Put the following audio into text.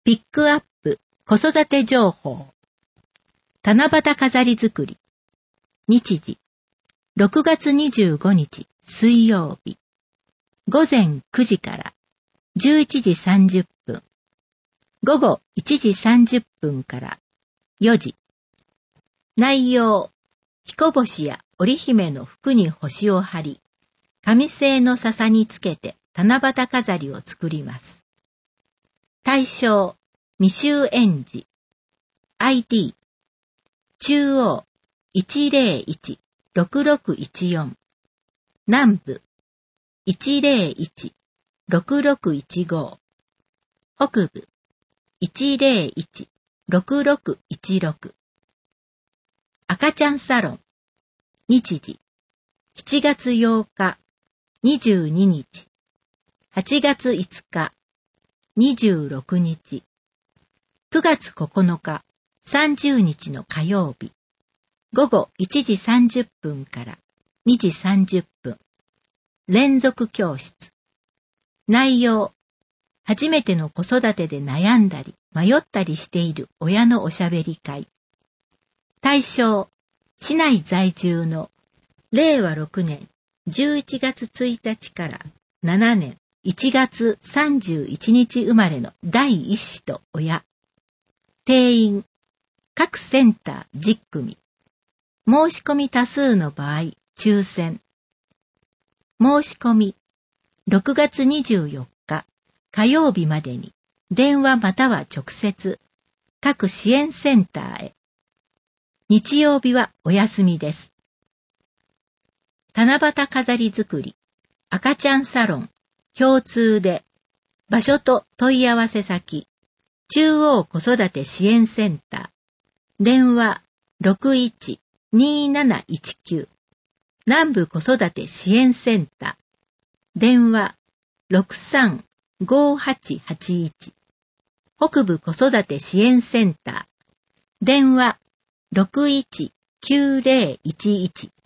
ピックアップ子育て情報。七夕飾り作り。日時。6月25日水曜日。午前9時から11時30分。午後1時30分から4時。内容。彦星や織姫の服に星を貼り、紙製の笹につけて七夕飾りを作ります。対象。未就園児。ID。中央。101-6614。南部。101-6615。北部。101-6616。赤ちゃんサロン。日時。7月8日、22日。8月5日、26日。9月9日、30日の火曜日。午後1時30分から2時30分。連続教室。内容。初めての子育てで悩んだり迷ったりしている親のおしゃべり会。対象。市内在住の令和6年11月1日から7年1月31日生まれの第一子と親。定員。各センター10組。申し込み多数の場合、抽選。申し込み。6月24日火曜日までに電話または直接各支援センターへ。日曜日はお休みです。七夕飾り作り、赤ちゃんサロン、共通で、場所と問い合わせ先、中央子育て支援センター、電話 61-2719、南部子育て支援センター、電話 63-5881、北部子育て支援センター、電話 61-9011